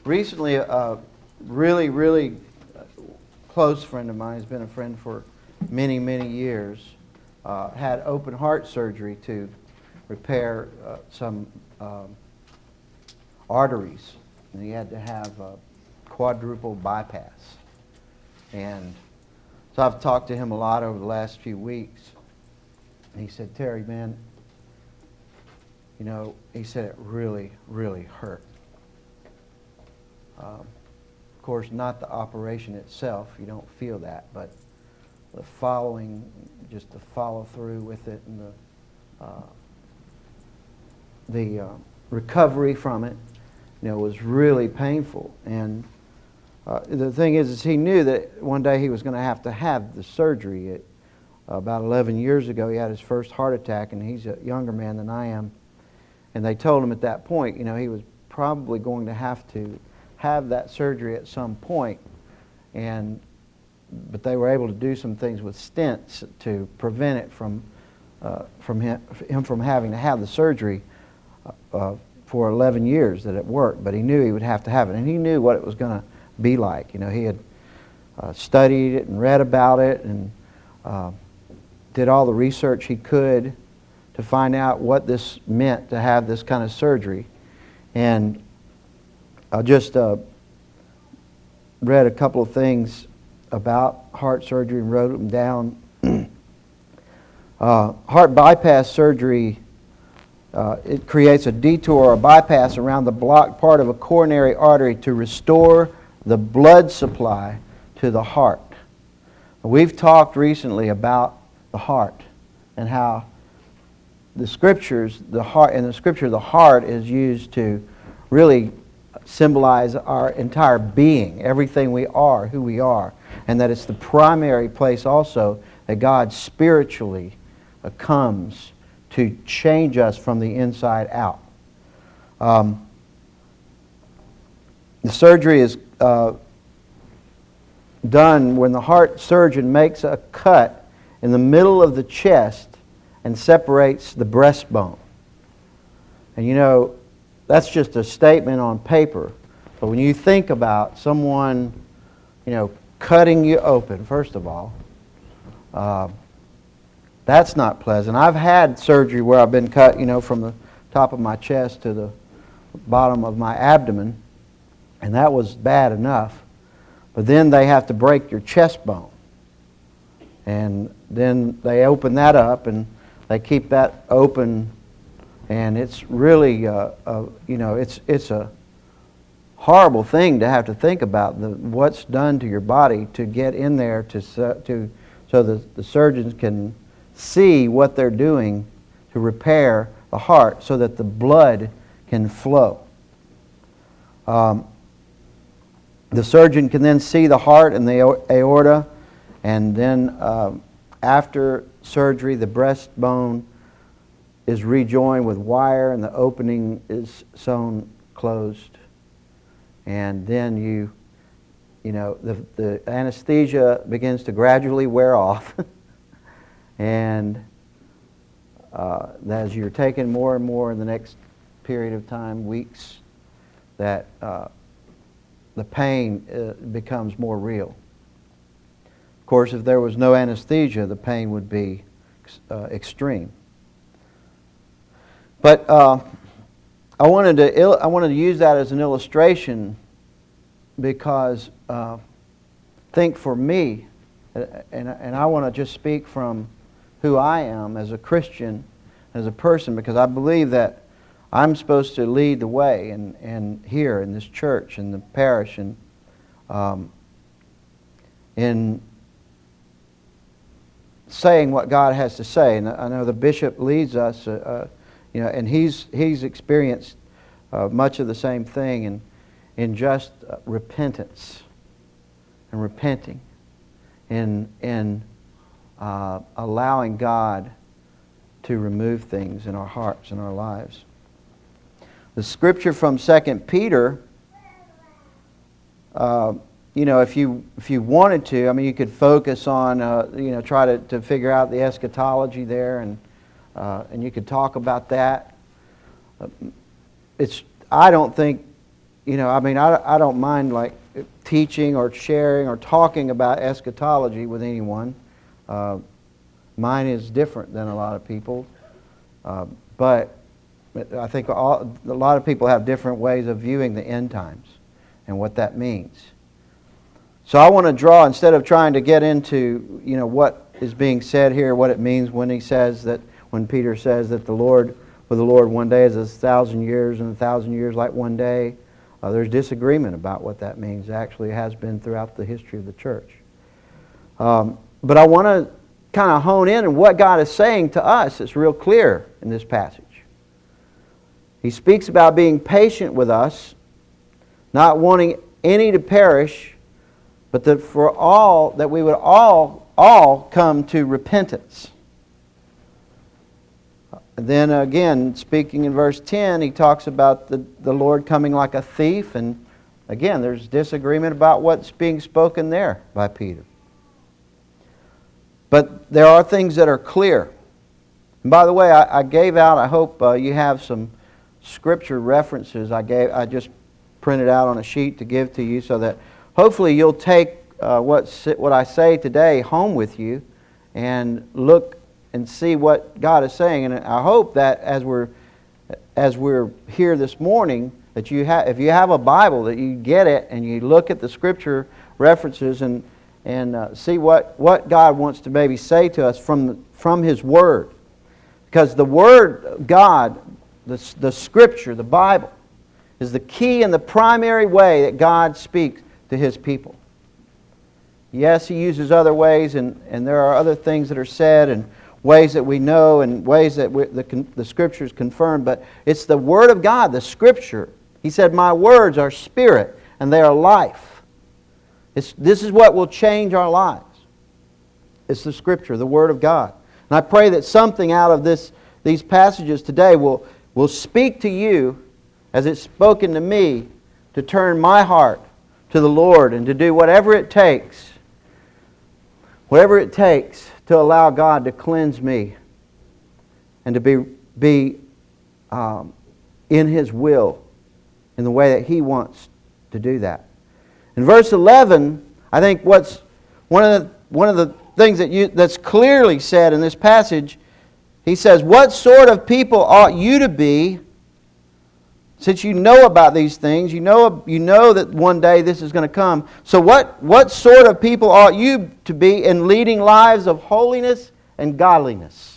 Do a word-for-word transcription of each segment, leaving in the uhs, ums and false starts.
recently, a really, really close friend of mine, has been a friend for many, many years, uh, had open heart surgery to repair uh, some um, arteries. And he had to have a quadruple bypass. And so I've talked to him a lot over the last few weeks. And he said, Terry, man, you know, he said it really, really hurt. Um, of course, not the operation itself. You don't feel that, but the following, just the follow through with it, and the uh, the uh, recovery from it, you know, was really painful. And uh, the thing is, is he knew that one day he was going to have to have the surgery. It, uh, about eleven years ago, he had his first heart attack, and he's a younger man than I am. And they told him at that point, you know, he was probably going to have to have that surgery at some point, and but they were able to do some things with stents to prevent it from uh, from him, him from having to have the surgery uh, for eleven years that it worked. But he knew he would have to have it, and he knew what it was going to be like. You know, he had uh, studied it and read about it, and uh, did all the research he could to find out what this meant to have this kind of surgery. And I just uh, read a couple of things about heart surgery and wrote them down. uh, heart bypass surgery, uh, it creates a detour or a bypass around the blocked part of a coronary artery to restore the blood supply to the heart. We've talked recently about the heart and how the scriptures, the heart, in the scripture, the heart is used to really symbolize our entire being, everything we are, who we are, and that it's the primary place also that God spiritually uh, comes to change us from the inside out. Um, the surgery is uh, done when the heart surgeon makes a cut in the middle of the chest and separates the breastbone. And you know, that's just a statement on paper. But when you think about someone, you know, cutting you open, first of all, uh, that's not pleasant. I've had surgery where I've been cut, you know, from the top of my chest to the bottom of my abdomen, and that was bad enough. But then they have to break your chest bone. And then they open that up, and they keep that open. And it's really, uh, uh, you know, it's it's a horrible thing to have to think about the, what's done to your body to get in there to to so that the surgeons can see what they're doing to repair the heart so that the blood can flow. Um, the surgeon can then see the heart and the aorta, and then uh, after surgery, the breastbone is rejoined with wire and the opening is sewn closed. And then you, you know, the, the anesthesia begins to gradually wear off. And uh, as you're taken more and more in the next period of time, weeks, that uh, the pain uh, becomes more real. Of course, if there was no anesthesia, the pain would be uh, extreme. But uh, I wanted to il- I wanted to use that as an illustration because uh, think for me, and and I want to just speak from who I am as a Christian, as a person, because I believe that I'm supposed to lead the way, and and here in this church, in the parish, and um, in saying what God has to say. And I know the bishop leads us. Uh, uh, You know, and he's he's experienced uh, much of the same thing in in just uh, repentance and repenting, in in uh, allowing God to remove things in our hearts and our lives. The scripture from Second Peter. Uh, you know, if you if you wanted to, I mean, you could focus on uh, you know try to, to figure out the eschatology there, and. Uh, and you could talk about that. Uh, it's. I don't think you know, I mean, I, I don't mind like teaching or sharing or talking about eschatology with anyone. Uh, mine is different than a lot of people. Uh, but I think all, a lot of people have different ways of viewing the end times and what that means. So I want to draw, instead of trying to get into, you know, what is being said here, what it means when he says that, when Peter says that the Lord, for the Lord one day is a thousand years and a thousand years like one day. Uh, there's disagreement about what that means. Actually, it has been throughout the history of the church. Um, but I want to kind of hone in on what God is saying to us. It's real clear in this passage. He speaks about being patient with us, not wanting any to perish, but that for all, that we would all, all come to repentance. Then again, speaking in verse ten, he talks about the, the Lord coming like a thief. And again, there's disagreement about what's being spoken there by Peter. But there are things that are clear. And by the way, I, I gave out, I hope uh, you have some scripture references. I gave, I just printed out on a sheet to give to you so that hopefully you'll take uh, what, what I say today home with you and look and see what God is saying. And I hope that as we're as we're here this morning, that you have, if you have a Bible, that you get it and you look at the scripture references and and uh, see what, what God wants to maybe say to us from from His Word, because the Word of God, the the Scripture, the Bible, is the key and the primary way that God speaks to His people. Yes, He uses other ways, and and there are other things that are said and ways that we know and ways that we, the, the Scriptures confirm, but it's the Word of God, the Scripture. He said, my words are spirit and they are life. It's, this is what will change our lives. It's the Scripture, the Word of God. And I pray that something out of this, these passages today will, will speak to you as it's spoken to me, to turn my heart to the Lord and to do whatever it takes, whatever it takes to allow God to cleanse me and to be, be um, in His will in the way that He wants to do that. In verse eleven, I think what's one of the, one of the things that you, that's clearly said in this passage, he says, what sort of people ought you to be, since you know about these things, you know, you know that one day this is going to come. So what, what sort of people ought you to be in leading lives of holiness and godliness?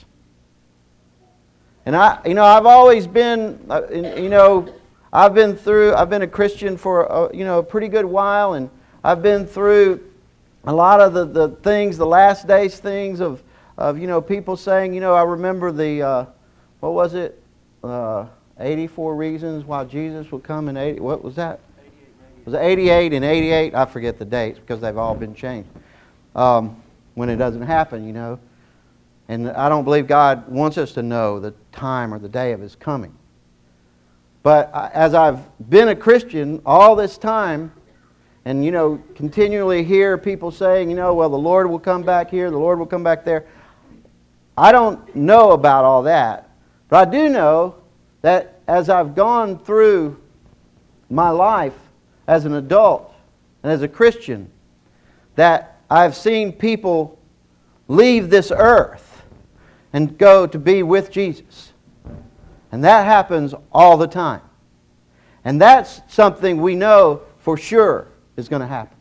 And I, you know, I've always been, you know, I've been through, I've been a Christian for, a, you know, a pretty good while, and I've been through a lot of the, the things, the last days things of, of, you know, people saying, you know, I remember the, uh, what was it? Uh, eighty-four reasons why Jesus will come in eighty. What was that? Was it eighty-eight and eighty-eight? I forget the dates because they've all been changed. Um, when it doesn't happen, you know. And I don't believe God wants us to know the time or the day of His coming. But as I've been a Christian all this time, and, you know, continually hear people saying, you know, well, the Lord will come back here, the Lord will come back there. I don't know about all that. But I do know that as I've gone through my life as an adult and as a Christian, that I've seen people leave this earth and go to be with Jesus. And that happens all the time. And that's something we know for sure is going to happen.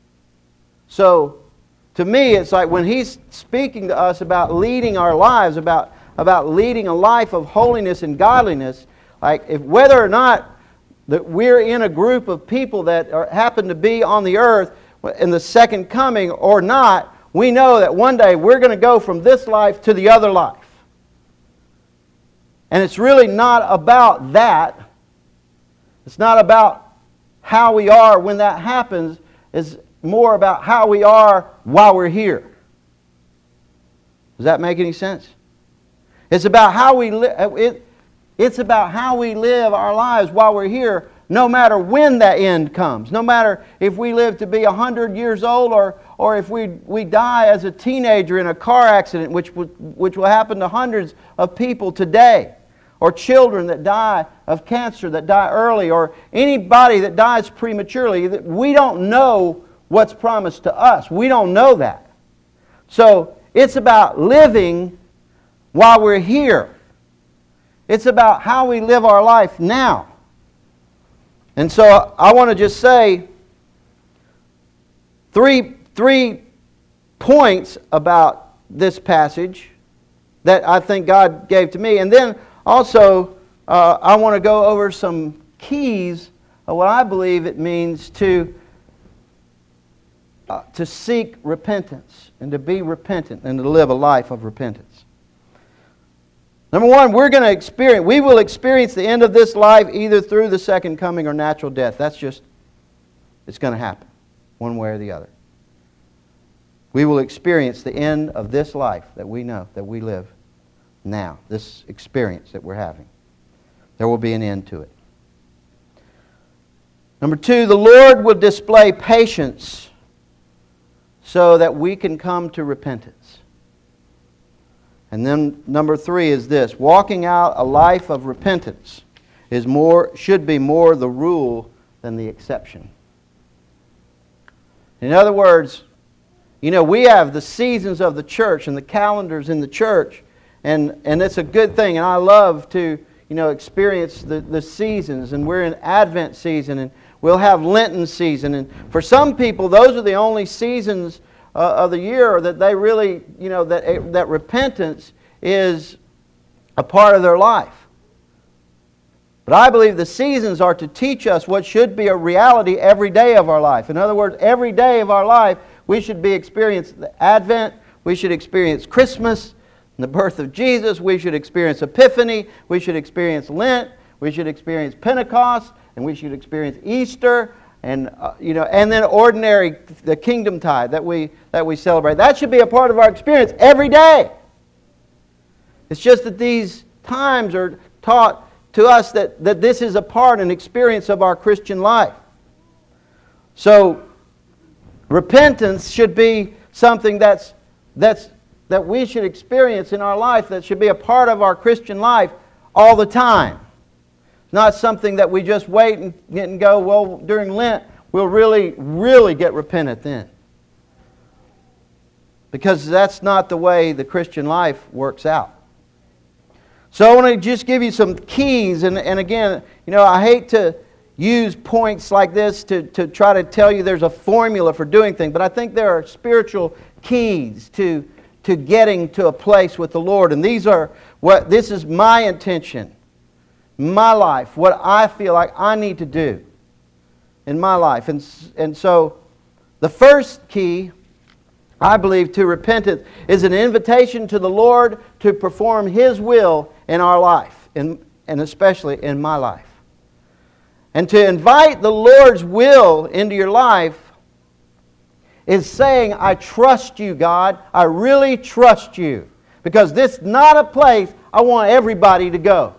So, to me, it's like when He's speaking to us about leading our lives, about, about leading a life of holiness and godliness, like if whether or not that we're in a group of people that are, happen to be on the earth in the second coming or not, we know that one day we're going to go from this life to the other life. And it's really not about that. It's not about how we are when that happens. It's more about how we are while we're here. Does that make any sense? It's about how we live. It, It's about how we live our lives while we're here, no matter when that end comes. No matter if we live to be one hundred years old or, or if we, we die as a teenager in a car accident, which will, which will happen to hundreds of people today. or children that die of cancer, that die early, or anybody that dies prematurely. We don't know what's promised to us. We don't know that. So it's about living while we're here. It's about how we live our life now. And so I want to just say three, three points about this passage that I think God gave to me. And then also uh, I want to go over some keys of what I believe it means to, uh, to seek repentance and to be repentant and to live a life of repentance. Number one, we're going to experience, we will experience the end of this life either through the second coming or natural death. That's just, it's going to happen one way or the other. We will experience the end of this life that we know, that we live now, this experience that we're having. There will be an end to it. Number two, the Lord will display patience so that we can come to repentance. And then number three is this: walking out a life of repentance is more should be more the rule than the exception. In other words, you know, we have the seasons of the church and the calendars in the church, and, and it's a good thing. And I love to, you know, experience the, the seasons. And we're in Advent season, and we'll have Lenten season. And for some people, those are the only seasons uh, of the year that they really, you know, that that repentance is a part of their life. But I believe the seasons are to teach us what should be a reality every day of our life. In other words, every day of our life, we should be experiencing the Advent, we should experience Christmas, and the birth of Jesus, we should experience Epiphany, we should experience Lent, we should experience Pentecost, and we should experience Easter, and uh, you know, and then ordinary the Kingdom Tide that we that we celebrate. That should be a part of our experience every day. It's just that these times are taught to us that, that this is a part and experience of our Christian life. So repentance should be something that's that's that we should experience in our life, that should be a part of our Christian life all the time. It's not something that we just wait and, and go, well, during Lent, we'll really, really get repentant then. Because that's not the way the Christian life works out. So I want to just give you some keys, and, and again, you know, I hate to use points like this to, to try to tell you there's a formula for doing things, but I think there are spiritual keys to, to getting to a place with the Lord. And these are what this is my intention, my life, what I feel like I need to do in my life. And, and so the first key, I believe, to repentance is an invitation to the Lord to perform His will in our life, in, and especially in my life. And to invite the Lord's will into your life is saying, I trust you, God. I really trust you. Because this is not a place I want everybody to go.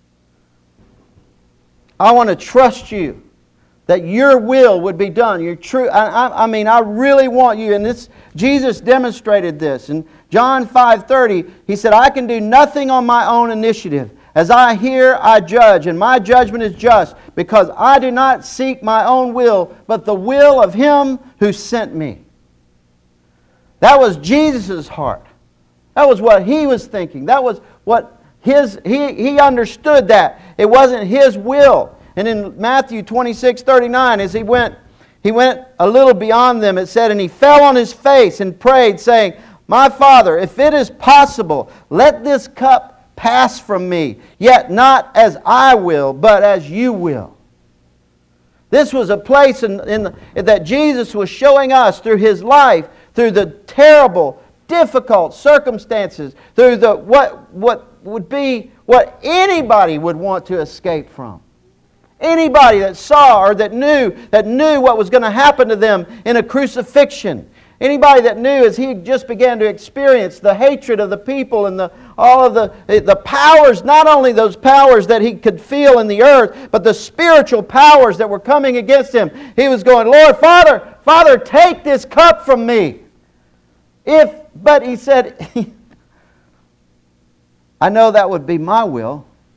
I want to trust you, that your will would be done. Your true. I, I, I mean, I really want you. And this, Jesus demonstrated this. In John five thirty, He said, I can do nothing on my own initiative. As I hear, I judge, and my judgment is just, because I do not seek my own will, but the will of Him who sent me. That was Jesus' heart. That was what He was thinking. That was what His, He, he understood that. It wasn't His will. And in Matthew twenty-six thirty-nine, as He went, He went a little beyond them, it said, and He fell on His face and prayed, saying, My Father, if it is possible, let this cup pass from me, yet not as I will, but as you will. This was a place in, in the, that Jesus was showing us through His life, through the terrible, difficult circumstances, through the what what would be what anybody would want to escape from. Anybody that saw or that knew that knew what was going to happen to them in a crucifixion. Anybody that knew as He just began to experience the hatred of the people and the all of the, the powers, not only those powers that he could feel in the earth, but the spiritual powers that were coming against him. He was going, Lord, Father, Father, take this cup from me. If, but he said, I know that would be my will,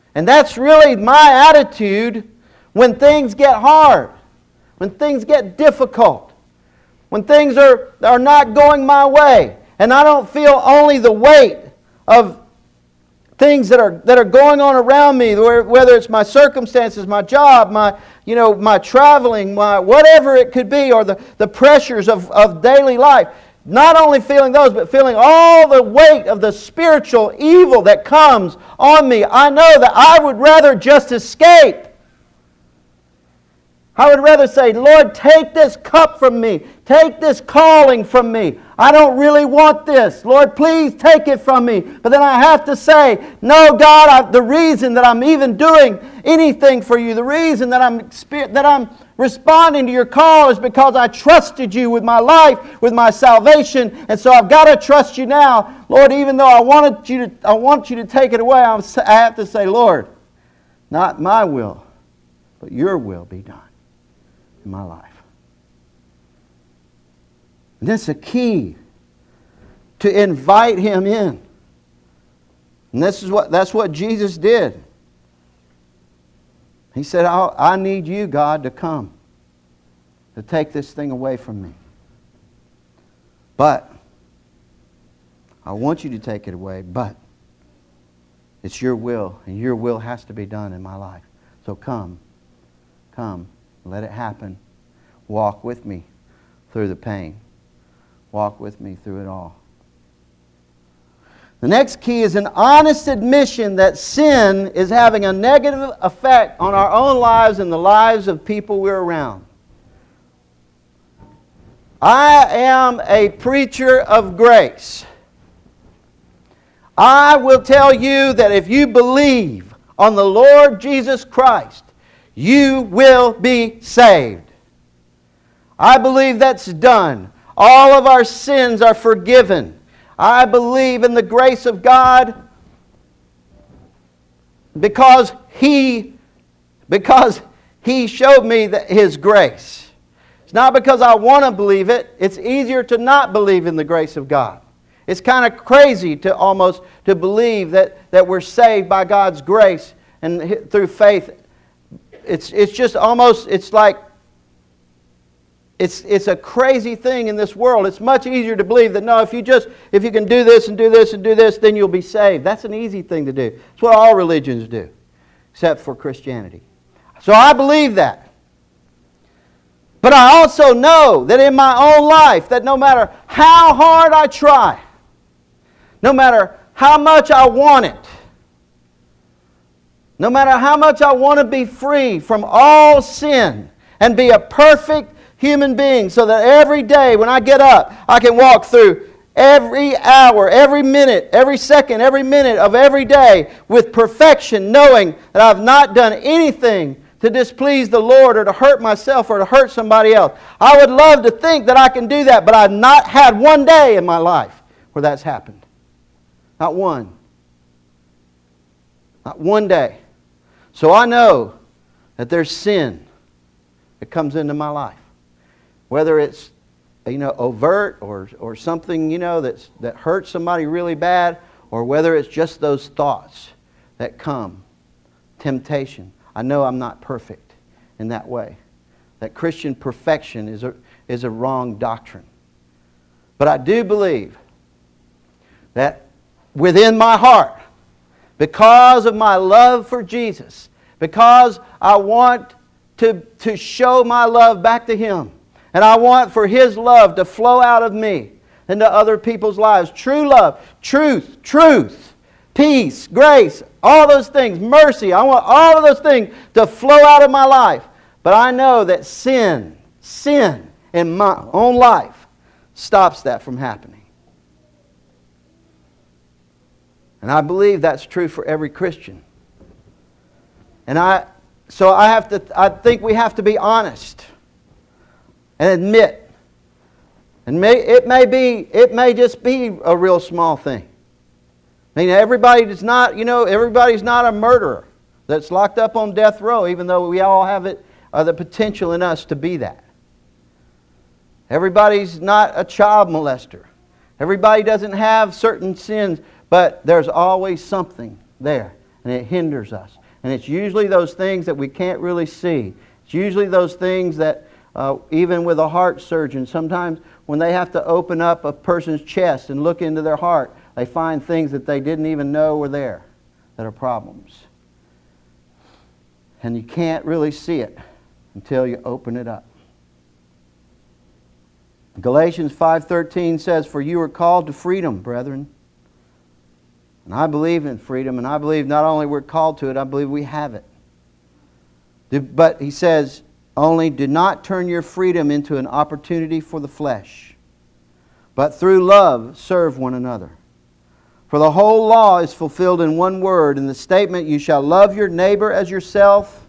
And that's really my attitude when things get hard, when things get difficult, when things are, are not going my way, and I don't feel only the weight of things that are that are going on around me, whether it's my circumstances, my job, my you know my traveling, my whatever it could be, or the, the pressures of, of daily life. Not only feeling those, but feeling all the weight of the spiritual evil that comes on me. I know that I would rather just escape. I would rather say, Lord, take this cup from me. Take this calling from me. I don't really want this. Lord, please take it from me. But then I have to say, no, God, I, the reason that I'm even doing anything for you, the reason that I'm that I'm responding to your call is because I trusted you with my life, with my salvation, and so I've got to trust you now. Lord, even though I wanted you to, I want you to take it away, I'm, I have to say, Lord, not my will, but your will be done in my life. And that's a key to invite Him in. And this is what that's what Jesus did. He said, I, I need you, God, to come to take this thing away from me. But I want you to take it away, but it's your will, and your will has to be done in my life. So come, come, let it happen. Walk with me through the pain. Walk with me through it all. The next key is an honest admission that sin is having a negative effect on our own lives and the lives of people we're around. I am a preacher of grace. I will tell you that if you believe on the Lord Jesus Christ, you will be saved. I believe that's done. All of our sins are forgiven. I believe in the grace of God because He, because He showed me that His grace. It's not because I want to believe it. It's easier to not believe in the grace of God. It's kind of crazy to almost to believe that, that we're saved by God's grace and through faith. It's it's just almost, it's like, It's it's a crazy thing in this world. It's much easier to believe that, no, if you just, if you can do this and do this and do this, then you'll be saved. That's an easy thing to do. It's what all religions do, except for Christianity. So I believe that. But I also know that in my own life, that no matter how hard I try, no matter how much I want it, no matter how much I want to be free from all sin and be a perfect human being, so that every day when I get up, I can walk through every hour, every minute, every second, every minute of every day with perfection, knowing that I've not done anything to displease the Lord or to hurt myself or to hurt somebody else. I would love to think that I can do that, but I've not had one day in my life where that's happened. Not one. Not one day. So I know that there's sin that comes into my life. Whether it's, you know, overt or or something, you know, that's that hurts somebody really bad, or whether it's just those thoughts that come, temptation. I know I'm not perfect in that way. That Christian perfection is a is a wrong doctrine. But I do believe that within my heart, because of my love for Jesus, because I want to to show my love back to Him, and I want for His love to flow out of me into other people's lives. True love, truth, truth, peace, grace, all those things, mercy. I want all of those things to flow out of my life. But I know that sin, sin in my own life stops that from happening. And I believe that's true for every Christian. And I, so I have to, I think we have to be honest and admit. And may, it may be, it may just be a real small thing. I mean, everybody is not, you know, everybody's not a murderer that's locked up on death row, even though we all have it, uh, the potential in us to be that. Everybody's not a child molester. Everybody doesn't have certain sins, but there's always something there, and it hinders us. And it's usually those things that we can't really see. It's usually those things that, uh, even with a heart surgeon, sometimes when they have to open up a person's chest and look into their heart, they find things that they didn't even know were there that are problems. And you can't really see it until you open it up. Galatians five thirteen says, "For you are called to freedom, brethren." And I believe in freedom, and I believe not only we're called to it, I believe we have it. But he says, only do not turn your freedom into an opportunity for the flesh, but through love serve one another. For the whole law is fulfilled in one word, in the statement, you shall love your neighbor as yourself.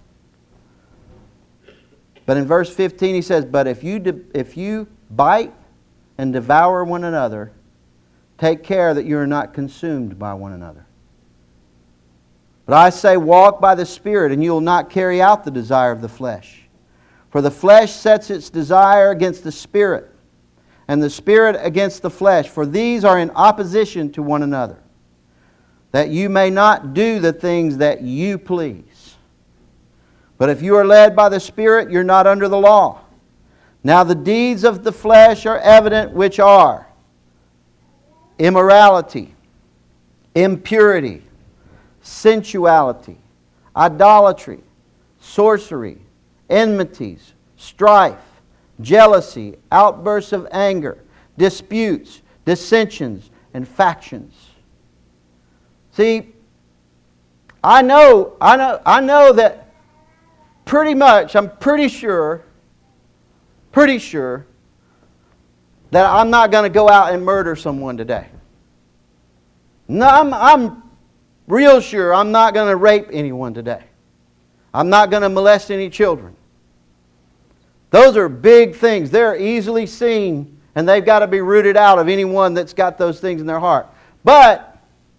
But in verse fifteen he says, but if you, de- if you bite and devour one another, take care that you are not consumed by one another. But I say, walk by the Spirit, and you will not carry out the desire of the flesh. For the flesh sets its desire against the Spirit, and the Spirit against the flesh. For these are in opposition to one another, that you may not do the things that you please. But if you are led by the Spirit, you're not under the law. Now the deeds of the flesh are evident, which are immorality, impurity, sensuality, idolatry, sorcery, enmities, strife, jealousy, outbursts of anger, disputes, dissensions, and factions. See, I know, I know, I know that pretty much, I'm pretty sure, pretty sure that I'm not going to go out and murder someone today. No, I'm, I'm real sure I'm not going to rape anyone today. I'm not going to molest any children. Those are big things. They're easily seen, and they've got to be rooted out of anyone that's got those things in their heart. But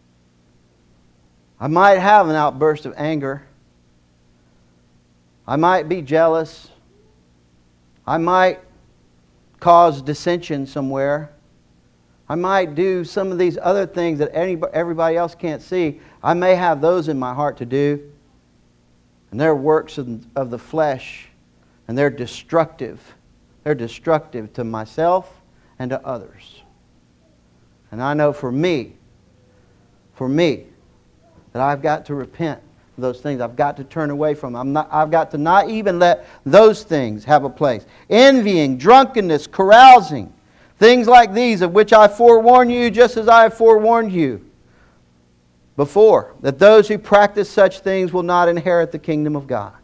I might have an outburst of anger. I might be jealous. I might cause dissension somewhere. I might do some of these other things that anybody, everybody else can't see. I may have those in my heart to do. And they're works of, of the flesh. And they're destructive. They're destructive to myself and to others. And I know for me, for me, that I've got to repent of those things. I've got to turn away from them. I'm not, I've got to not even let those things have a place. Envying, drunkenness, carousing, things like these of which I forewarn you, just as I have forewarned you before, that those who practice such things will not inherit the kingdom of God.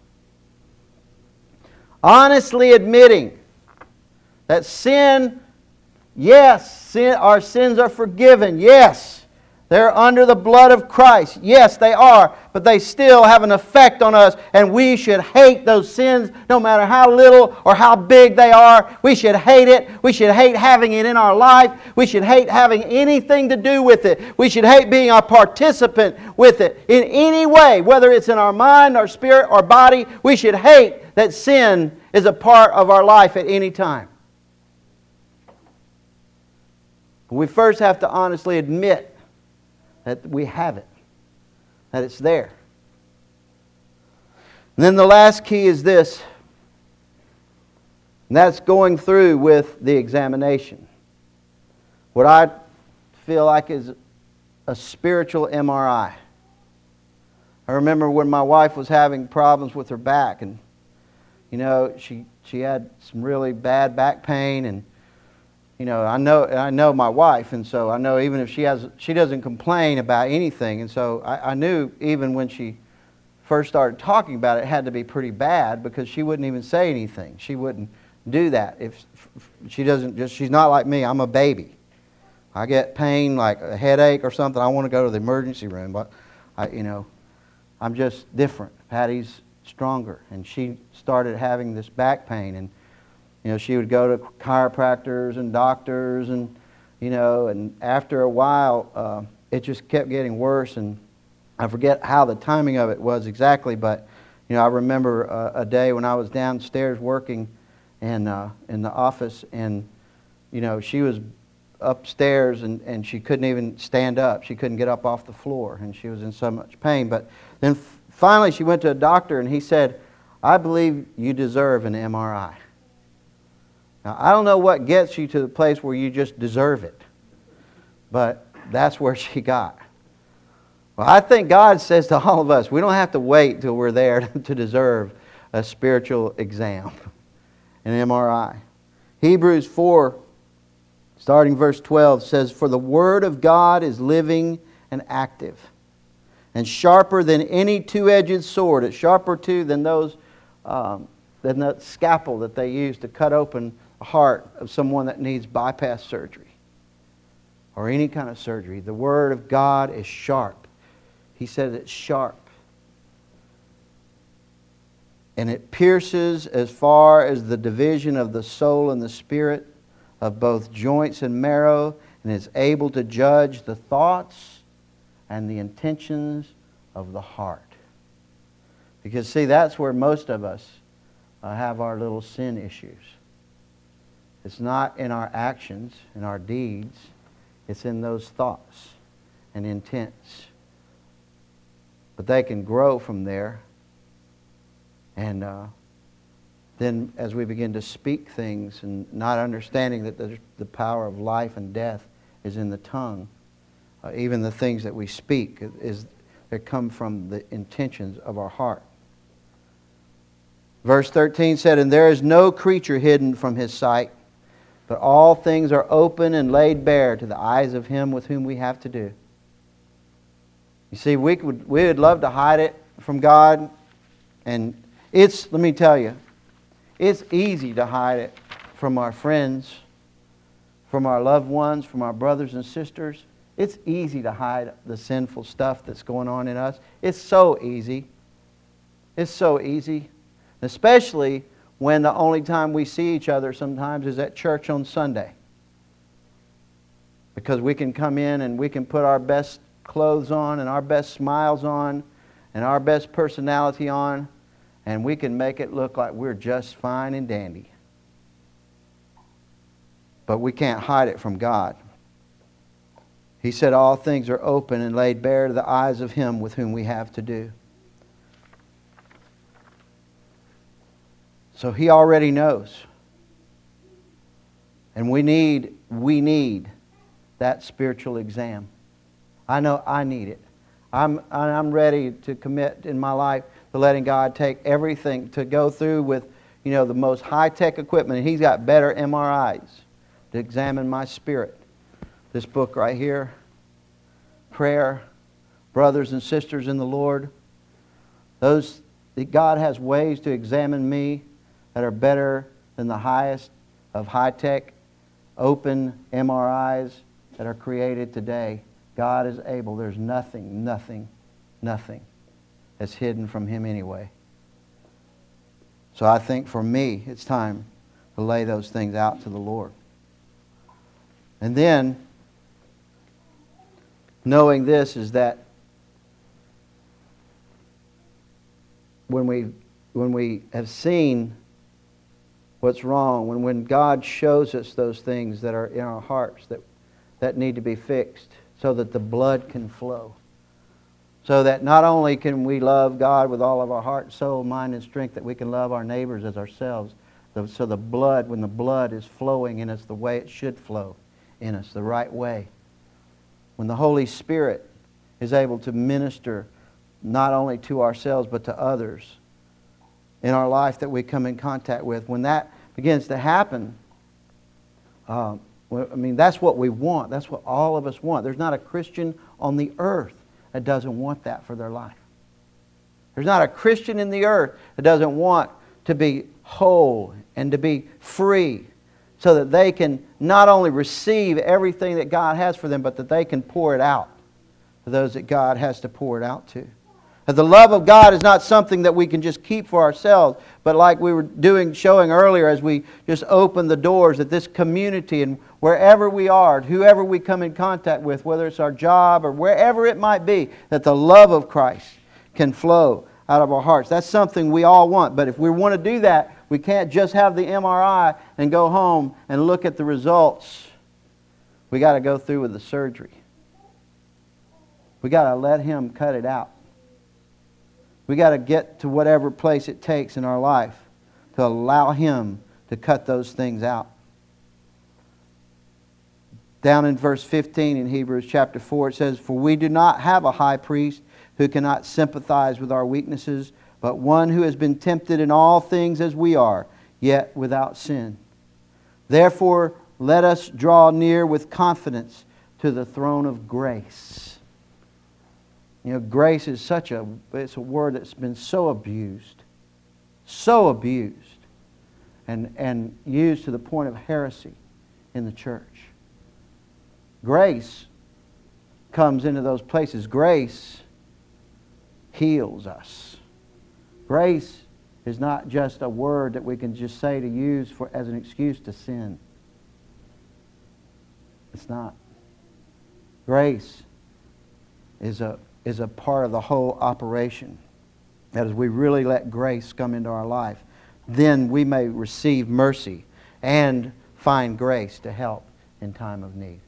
Honestly admitting that sin, yes, sin, our sins are forgiven. Yes, they're under the blood of Christ. Yes, they are, but they still have an effect on us, and we should hate those sins no matter how little or how big they are. We should hate it. We should hate having it in our life. We should hate having anything to do with it. We should hate being a participant with it in any way, whether it's in our mind, our spirit, or body. We should hate that sin is a part of our life at any time. But we first have to honestly admit that we have it, that it's there. And then the last key is this, and that's going through with the examination. What I feel like is a spiritual M R I. I remember when my wife was having problems with her back, and you know, she she had some really bad back pain, and you know, I know I know my wife, and so I know even if she has she doesn't complain about anything, and so I, I knew even when she first started talking about it, it had to be pretty bad because she wouldn't even say anything. She wouldn't do that if she doesn't just she's not like me. I'm a baby. I get pain like a headache or something, I want to go to the emergency room, but I you know, I'm just different. Patty's stronger, and she started having this back pain, and you know, she would go to chiropractors and doctors, and you know, and after a while, uh, it just kept getting worse. And I forget how the timing of it was exactly, but you know, I remember uh, a day when I was downstairs working, and uh, in the office, and you know, she was upstairs, and and she couldn't even stand up. She couldn't get up off the floor, and she was in so much pain. But then, f- finally, she went to a doctor and he said, I believe you deserve an M R I. Now, I don't know what gets you to the place where you just deserve it, but that's where she got. Well, I think God says to all of us, we don't have to wait till we're there to deserve a spiritual exam, an M R I. Hebrews four, starting verse twelve, says, For the Word of God is living and active, and sharper than any two-edged sword. It's sharper too than those, um, than the scalpel that they use to cut open the heart of someone that needs bypass surgery or any kind of surgery. The Word of God is sharp. He said it's sharp. And it pierces as far as the division of the soul and the spirit, of both joints and marrow, and is able to judge the thoughts and the intentions of the heart. Because, see, that's where most of us uh, have our little sin issues. It's not in our actions, in our deeds. It's in those thoughts and intents. But they can grow from there. And uh, then as we begin to speak things and not understanding that the, the power of life and death is in the tongue, uh, even the things that we speak, is they come from the intentions of our heart. Verse thirteen said, And there is no creature hidden from His sight, but all things are open and laid bare to the eyes of Him with whom we have to do. You see, we would, we would love to hide it from God, and it's, let me tell you, it's easy to hide it from our friends, from our loved ones, from our brothers and sisters. It's easy to hide the sinful stuff that's going on in us. It's so easy. It's so easy. Especially when the only time we see each other sometimes is at church on Sunday. Because we can come in and we can put our best clothes on and our best smiles on and our best personality on, and we can make it look like we're just fine and dandy. But we can't hide it from God. He said all things are open and laid bare to the eyes of Him with whom we have to do. So He already knows. And we need, we need that spiritual exam. I know I need it. I'm, I'm ready to commit in my life to letting God take everything, to go through with, you know, the most high-tech equipment. And He's got better M R Is to examine my spirit. This book right here, prayer, brothers and sisters in the Lord. Those, God has ways to examine me that are better than the highest of high-tech, open M R Is that are created today. God is able. There's nothing, nothing, nothing that's hidden from Him anyway. So I think for me, it's time to lay those things out to the Lord. And then, knowing this is that when we when we have seen what's wrong, when, when God shows us those things that are in our hearts that, that need to be fixed so that the blood can flow, so that not only can we love God with all of our heart, soul, mind, and strength, that we can love our neighbors as ourselves. So the blood, when the blood is flowing in us the way it should flow in us, the right way, when the Holy Spirit is able to minister not only to ourselves but to others in our life that we come in contact with, when that begins to happen, um, I mean, that's what we want. That's what all of us want. There's not a Christian on the earth that doesn't want that for their life. There's not a Christian in the earth that doesn't want to be whole and to be free, so that they can not only receive everything that God has for them, but that they can pour it out to those that God has to pour it out to. That the love of God is not something that we can just keep for ourselves, but like we were doing, showing earlier as we just opened the doors, that this community and wherever we are, whoever we come in contact with, whether it's our job or wherever it might be, that the love of Christ can flow out of our hearts. That's something we all want. But if we want to do that, we can't just have the M R I and go home and look at the results. We got to go through with the surgery. We got to let Him cut it out. We got to get to whatever place it takes in our life to allow Him to cut those things out. Down in verse fifteen in Hebrews chapter four, it says, "For we do not have a high priest who cannot sympathize with our weaknesses, but one who has been tempted in all things as we are, yet without sin. Therefore, let us draw near with confidence to the throne of grace." You know, grace is such a, it's a word that's been so abused. So abused. And, and used to the point of heresy in the church. Grace comes into those places. Grace heals us. Grace is not just a word that we can just say to use for as an excuse to sin. It's not. Grace is a is a part of the whole operation. That as we really let grace come into our life, then we may receive mercy and find grace to help in time of need.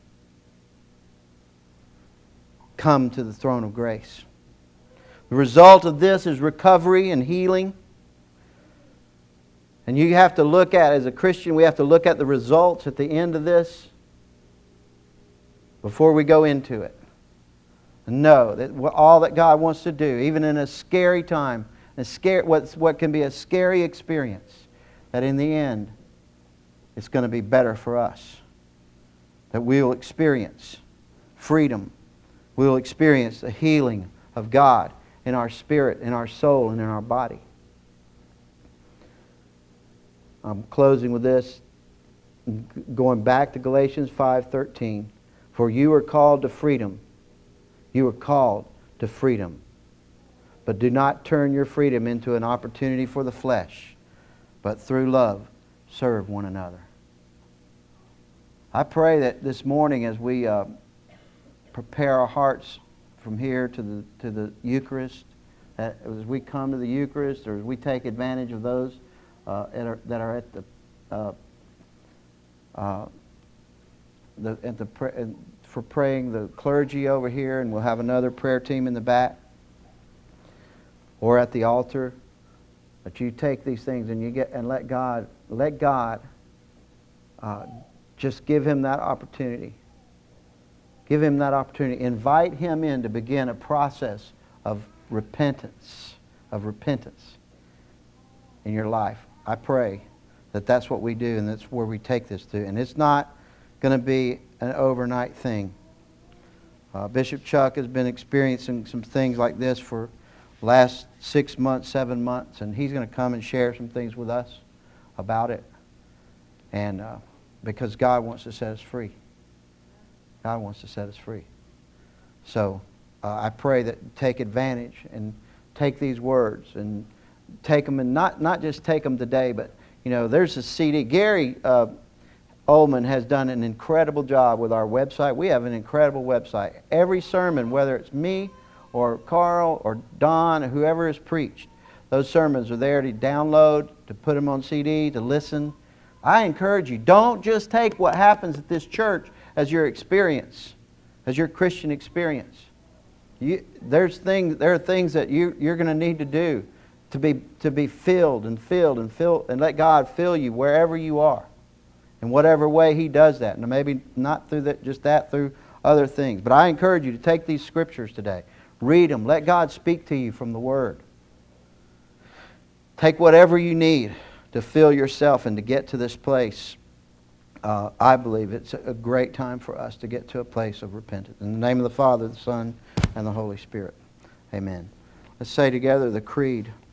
Come to the throne of grace. The result of this is recovery and healing. And you have to look at, as a Christian, we have to look at the results at the end of this before we go into it. And know that all that God wants to do, even in a scary time, a scare, what's, what can be a scary experience, that in the end, it's going to be better for us. That we will experience freedom. We will experience the healing of God in our spirit, in our soul, and in our body. I'm closing with this, going back to Galatians five thirteen. "For you are called to freedom. You are called to freedom. But do not turn your freedom into an opportunity for the flesh, but through love serve one another." I pray that this morning, as we uh, prepare our hearts from here to the to the Eucharist, that as we come to the Eucharist, or as we take advantage of those uh, that, are, that are at the uh, uh, the at the for praying, the clergy over here, and we'll have another prayer team in the back, or at the altar, that you take these things and you get and let God let God uh, just give Him that opportunity. Give Him that opportunity. Invite Him in to begin a process of repentance, of repentance in your life. I pray that that's what we do, and that's where we take this to. And it's not going to be an overnight thing. Uh, Bishop Chuck has been experiencing some things like this for the last six months, seven months, and he's going to come and share some things with us about it. And uh, because God wants to set us free. God wants to set us free. So uh, I pray that you take advantage and take these words and take them, and not, not just take them today, but you know, there's a C D. Gary uh, Ullman has done an incredible job with our website. We have an incredible website. Every sermon, whether it's me or Carl or Don or whoever has preached, those sermons are there to download, to put them on C D, to listen. I encourage you, don't just take what happens at this church as your experience, as your Christian experience. You, there's things, there are things that you, you're going to need to do to be, to be filled and filled and filled, and let God fill you wherever you are. In whatever way He does that. And maybe not through that, just that, through other things. But I encourage you to take these scriptures today. Read them. Let God speak to you from the Word. Take whatever you need to fill yourself and to get to this place. Uh, I believe it's a great time for us to get to a place of repentance. In the name of the Father, the Son, and the Holy Spirit. Amen. Let's say together the creed.